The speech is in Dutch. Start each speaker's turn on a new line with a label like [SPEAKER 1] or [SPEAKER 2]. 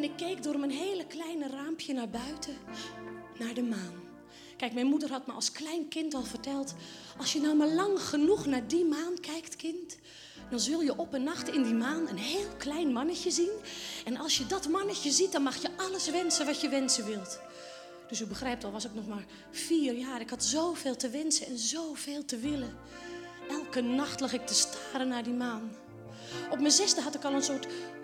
[SPEAKER 1] ik keek door mijn hele kleine raampje naar buiten, naar de maan. Kijk, mijn moeder had me als klein kind al verteld, als je nou maar lang genoeg naar die maan kijkt, kind, dan zul je op een nacht in die maan een heel klein mannetje zien. En als je dat mannetje ziet, dan mag je alles wensen wat je wensen wilt. Dus u begrijpt, al was ik nog maar 4 jaar. Ik had zoveel te wensen en zoveel te willen. Elke nacht lag ik te staren naar die maan. Op mijn 6e had ik al een soort